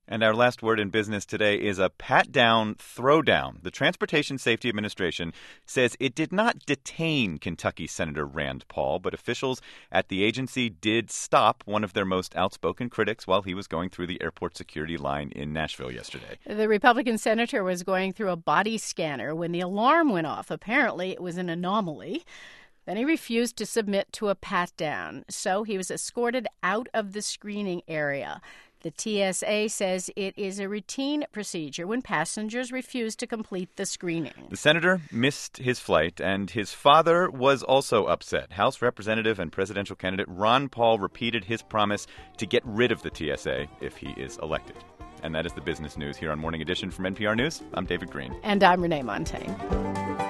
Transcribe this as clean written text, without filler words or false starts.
And our last word in business today is a pat-down, throw-down. The Transportation Safety Administration says it did not detain Kentucky Senator Rand Paul, but officials at the agency did stop one of their most outspoken critics while he was going through the airport security line in Nashville yesterday. The Republican senator was going through a body scanner when the alarm went off. Apparently, it was an anomaly. Then he refused to submit to a pat-down, so he was escorted out of the screening area. The TSA says it is a routine procedure when passengers refuse to complete the screening. The senator missed his flight, and his father was also upset. House Representative and presidential candidate Ron Paul repeated his promise to get rid of the TSA if he is elected. And that is the business news here on Morning Edition from NPR News. I'm David Green. And I'm Renee Montaigne.